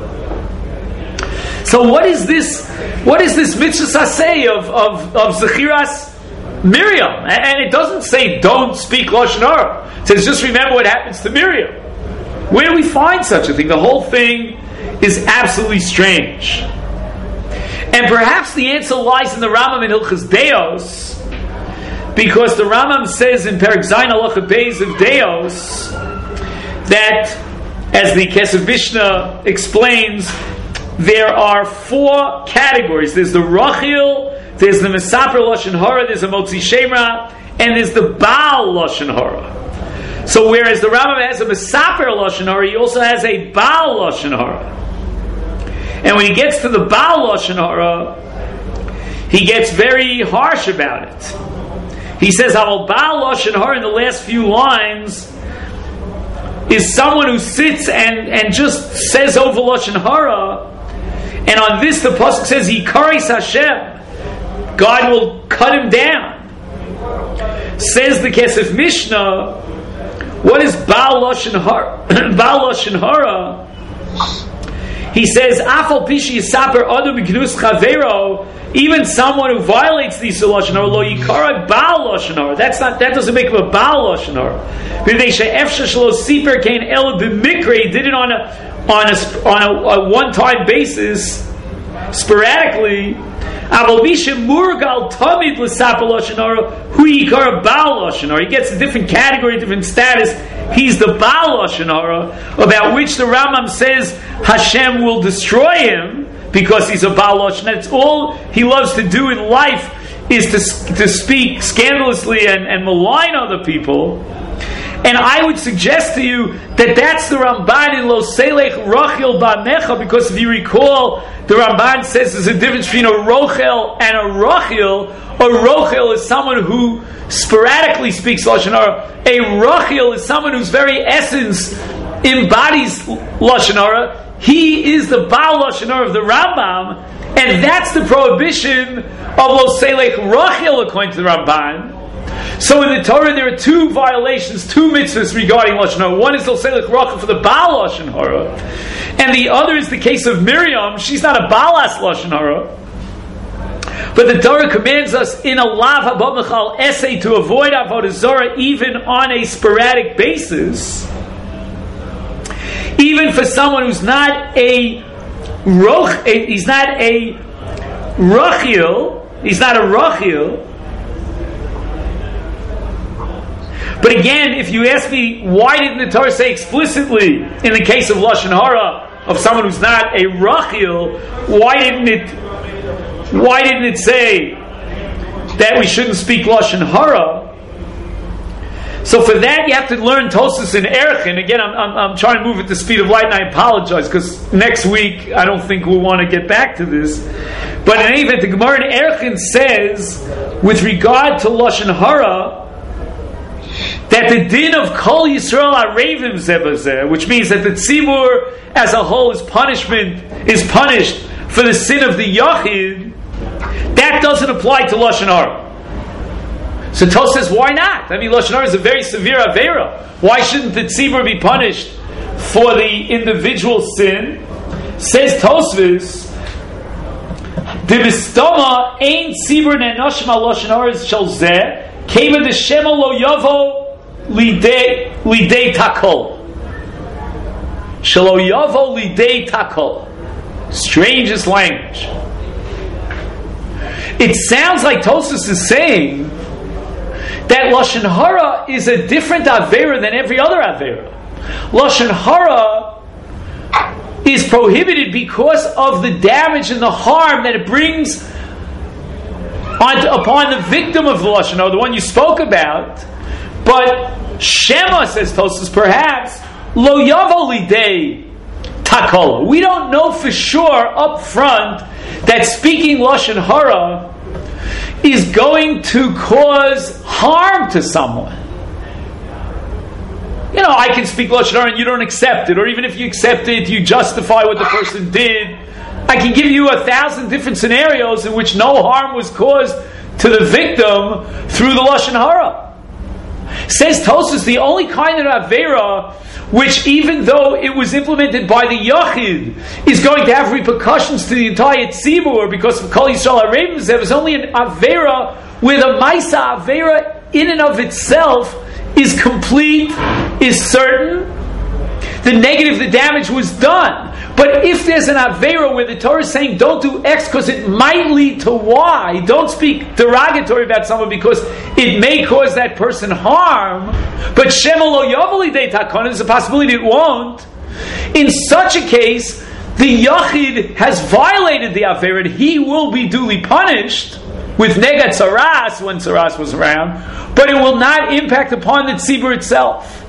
So what is this? What is this mitzvah saseh of of of Zechiras Miriam? And it doesn't say don't speak Lashon Hara. It says just remember what happens to Miriam. Where do we find such a thing? The whole thing is absolutely strange. And perhaps the answer lies in the Rambam in Hilchos Deos, because the Rambam says in Perek Zayin Halacha Beis of Deos that, as the Kesef Mishnah explains, there are four categories. There's the Rachil, there's the Mesaper Lashon Hara, there's the Motzi Shemra, and there's the Baal Lashon Hara. So whereas the Rambam has a Mesaper Lashon Hara, he also has a Baal Lashon Hara. And when he gets to the Baal Lashon Hara, he gets very harsh about it. He says, "Aval Baal Lashon Hara," in the last few lines, is someone who sits and, and just says over Lashon Hara, And on this, the pasuk says, Yikaris Hashem, God will cut him down. Says the Kesef Mishnah, what is Baal Lashon Hara? Baal Lashon Hara. He says, Afal Pishi Yisaper Adu B'Knus Chavero, even someone who violates the Isur Lashon Hara, Lo Yikara Baal Lashon Hara. That's not. That doesn't make him a Baal Lashon Hara. B'nei she'efsha shelo siper kein ela b'mikra. He did it on a on a on a, a one-time basis, sporadically. Aval misha murgal tamid l'saper Lashon Hara, hu yikara Baal Lashon Hara. He gets a different category, different status. He's the Baal Lashon Hara, about which the Rambam says Hashem will destroy him because he's a Baal Lashon. That's all he loves to do in life, is to, to speak scandalously and, and malign other people. And I would suggest to you that that's the Ramban in Lo Selech Rachel Banecha, because if you recall, the Ramban says there's a difference between a Rochel and a Rachel. A Rochel is someone who sporadically speaks Lashon Hara. A Rachel is someone whose very essence embodies Lashon Hara. He is the Baal Lashon Hara of the Rambam, and that's the prohibition of Lo Selech Rachel according to the Ramban. So in the Torah there are two violations, two mitzvahs regarding Lashon Hara. One is Lo Selech Rachel for the Baal Lashon Hara, and the other is the case of Miriam. She's not a Baalas Lashon Hara, but the Torah commands us in a Lav Haba Michal essay to avoid Avodah Zarah even on a sporadic basis. Even for someone who's not a roch, he's not a Rachel, he's not a Rachel. But again, if you ask me, why didn't the Torah say explicitly in the case of Lashon Hara of someone who's not a Rachel, why didn't it? Why didn't it say that we shouldn't speak Lashon Hara? So for that, you have to learn Tosfos and Erchin. Again, I'm, I'm, I'm trying to move at the speed of light, and I apologize, because next week, I don't think we'll want to get back to this. But in any event, the Gemara in Erchin says, with regard to Lashon Hara, that the din of Kol Yisrael Arevim Zebazeh, which means that the Tzibur as a whole is punishment, is punished for the sin of the Yachid, that doesn't apply to Lashon Hara. So Tos says, why not? I mean, Lashon Hara is a very severe Avera. Why shouldn't the Tzibur be punished for the individual sin? Says Tosfos, the Bistoma ain't Tzibur ne'noshim al Lashon Hara shel zeh, kema de shema lo yavo lidei lidei takol. Shelo yavo lidei takol. Strangest language. It sounds like Tosfos is saying that Lashon Hara is a different Avera than every other Avera. Lashon Hara is prohibited because of the damage and the harm that it brings on, upon the victim of the Lashon Hara, the one you spoke about. But Shema, says Tosfos, perhaps, Lo Yavo Lidei Takola. We don't know for sure up front that speaking Lashon Hara is going to cause harm to someone. You know, I can speak Lashon Hara and you don't accept it, or even if you accept it, you justify what the person did. I can give you a thousand different scenarios in which no harm was caused to the victim through the Lashon Hara. Says Tosfos, the only kind of Avera which, even though it was implemented by the Yachid, is going to have repercussions to the entire Tzibur because of Kol Yisrael HaRevim, there was only an Avera where the Maisa Avera in and of itself is complete, is certain. The negative, the damage was done. But if there's an Avera where the Torah is saying don't do X because it might lead to Y, don't speak derogatory about someone because it may cause that person harm, but Shema lo yavli de takon, there's a possibility it won't. In such a case, the Yachid has violated the Avera, and he will be duly punished with Negat Saras when Saras was around, but it will not impact upon the Tzibur itself.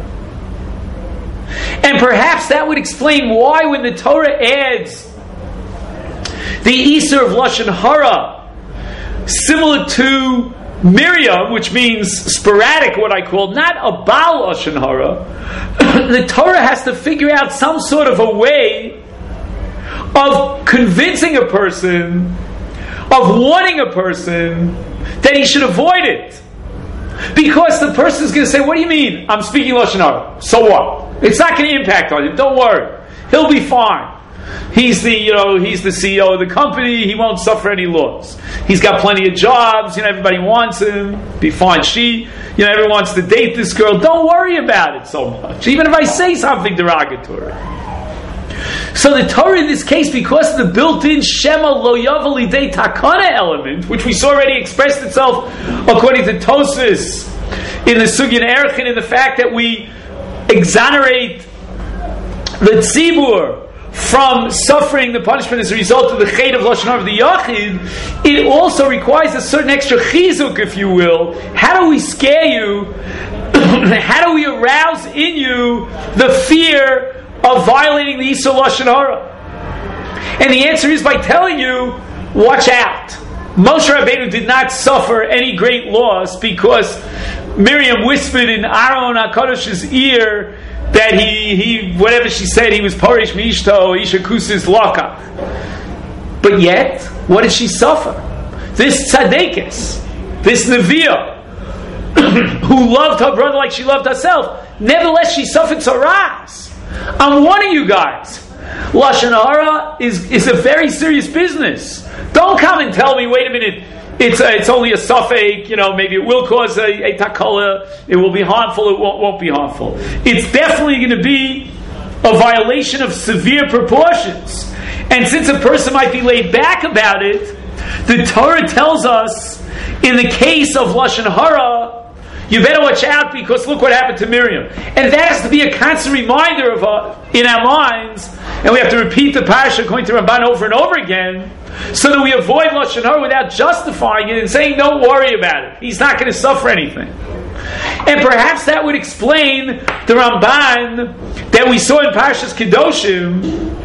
And perhaps that would explain why when the Torah adds the Isur of Lashon Hara, similar to Miriam, which means sporadic, what I call, not a Baal Lashon Hara, the Torah has to figure out some sort of a way of convincing a person, of warning a person that he should avoid it. Because the person is going to say, what do you mean? I'm speaking Lashon Hara. So what? It's not going to impact on him. Don't worry. He'll be fine. He's the, you know, he's the C E O of the company. He won't suffer any loss. He's got plenty of jobs. You know, everybody wants him. Be fine. She, you know, everyone wants to date this girl. Don't worry about it so much. Even if I say something derogatory. So the Torah in this case, because of the built-in Shema Lo Yavel Lidei Takana element, which we saw already expressed itself according to Tosfos in the Sugyan Erchin, in the fact that we exonerate the Tzibur from suffering the punishment as a result of the Chet of Lashon Hara of the Yachid, it also requires a certain extra chizuk, if you will. How do we scare you? How do we arouse in you the fear of violating the Yisur Lashon Hara? And the answer is by telling you, watch out. Moshe Rabbeinu did not suffer any great loss because Miriam whispered in Aaron HaKadosh's ear that he, he whatever she said, he was Parish Mishto, Isha Kusis Laka. But yet, what did she suffer? This Tzadekis, this Neviah, who loved her brother like she loved herself, nevertheless she suffered tzaras. I'm warning you guys, Lashon Hara is, is a very serious business. Don't come and tell me, wait a minute, it's a, it's only a suffix, you know, maybe it will cause a, a takala, it will be harmful, it won't, won't be harmful. It's definitely going to be a violation of severe proportions. And since a person might be laid back about it, the Torah tells us, in the case of Lashon Hara, you better watch out because look what happened to Miriam. And that has to be a constant reminder of uh, in our minds, and we have to repeat the parasha according to Ramban over and over again, so that we avoid Lashon Hara without justifying it and saying, don't worry about it. He's not going to suffer anything. And perhaps that would explain the Ramban that we saw in Parashas Kedoshim.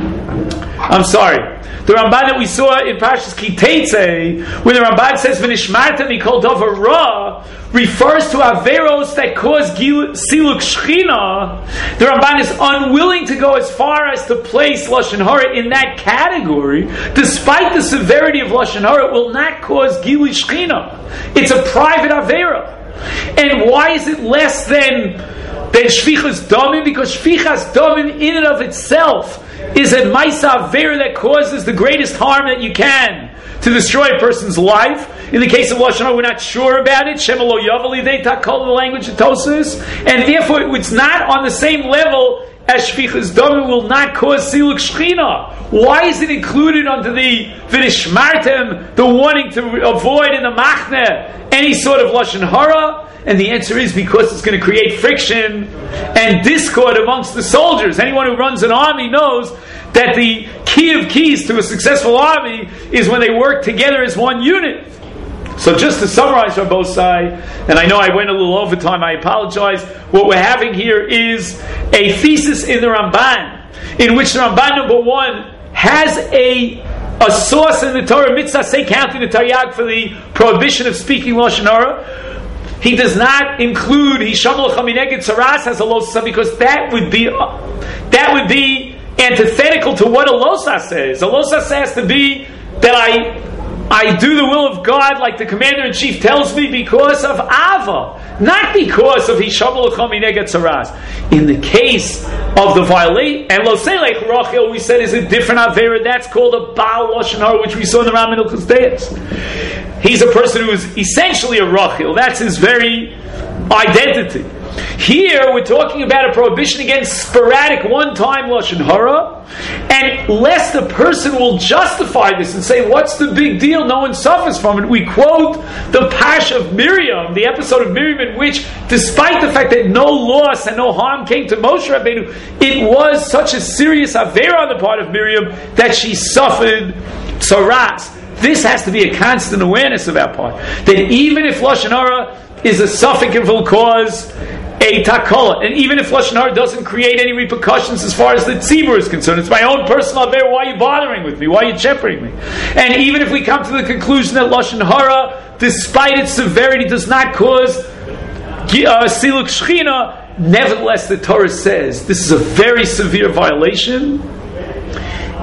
I'm sorry. The Ramban that we saw in Parashas Kiteitzei, where the Ramban says, "V'nishmarta mikol davar ra," refers to averos that cause siluk shchina. The Ramban is unwilling to go as far as to place Lashon Hara in that category. Despite the severity of Lashon Hara, it will not cause gilui shchina. It's a private avera. And why is it less than than shvichas damim? Because shvichas damim in and of itself is a ma'isa avera that causes the greatest harm that you can to destroy a person's life. In the case of Lashon Hara, we're not sure about it. Shema Lo Yavel Lidei Takol, the language of Tosfos, and therefore it's not on the same level as shvichas damim, will not cause siluk shchina. Why is it included under the v'nishmartem, the wanting to avoid in the machne any sort of Lashon Hara? And the answer is because it's going to create friction and discord amongst the soldiers. Anyone who runs an army knows that the key of keys to a successful army is when they work together as one unit. So just to summarize on both sides, and I know I went a little over time, I apologize, what we're having here is a thesis in the Ramban, in which the Ramban, number one, has a a source in the Torah, mitzvah, say counting the Taryag for the prohibition of speaking Lashon Hara. He does not include Hisham l'chamineged saras as a losa, because that would be uh, that would be antithetical to what a losa says. A losa has to be that I I do the will of God like the commander-in-chief tells me because of Ava, not because of Hisham l'chamineged saras. In the case of the violation, and Loselech Rachel, we said, is a different Avera. That's called a Baal Lashon Hara, which we saw in the Ram Hilchos Deis. He's a person who is essentially a Rachel. That's his very identity. Here, we're talking about a prohibition against sporadic one-time Lashon Hara, and lest the person will justify this and say, what's the big deal? No one suffers from it. We quote the Pash of Miriam, the episode of Miriam in which, despite the fact that no loss and no harm came to Moshe Rabbeinu, it was such a serious avera on the part of Miriam that she suffered tzaras. This has to be a constant awareness of our part, that even if Lashon Hara is a suffix, it will cause a takala, and even if Lashon Hara doesn't create any repercussions as far as the tzibur is concerned, it's my own personal affair. Why are you bothering with me? Why are you shepherding me? And even if we come to the conclusion that Lashon Hara, despite its severity, does not cause uh, siluk shchina, nevertheless the Torah says this is a very severe violation,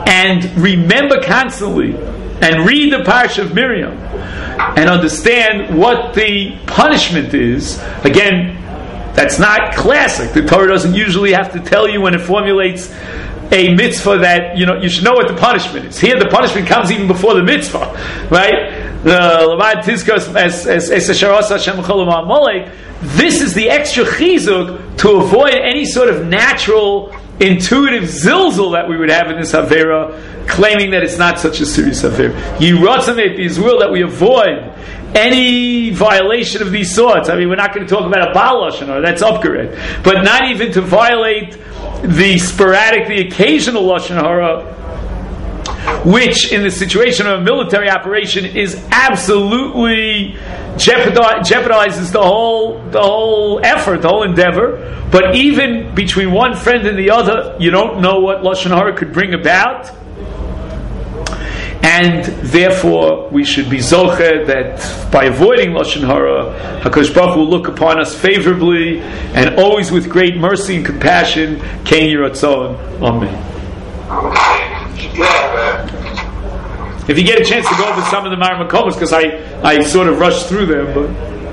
and remember constantly and read the Parsha of Miriam and understand what the punishment is. Again, that's not classic. The Torah doesn't usually have to tell you when it formulates a mitzvah that, you know, you should know what the punishment is. Here the punishment comes even before the mitzvah, right? This is the extra chizuk to avoid any sort of natural, intuitive zilzal that we would have in this Havera, claiming that it's not such a serious Havera. Yiratzam it is will that we avoid any violation of these sorts. I mean, we're not going to talk about a Baal Lashon Hara, that's upgrade, but not even to violate the sporadic, the occasional Lashon Hara, which in the situation of a military operation is absolutely jeopardize, jeopardizes the whole the whole effort, the whole endeavor. But even between one friend and the other, you don't know what Lashon Hara could bring about. And therefore, we should be zocher that by avoiding Lashon Hara, HaKadosh Baruch Hu will look upon us favorably and always with great mercy and compassion. Ken Yiratzon. Amen. If you get a chance to go over some of the Mar Makomos, because I, I sort of rushed through them, but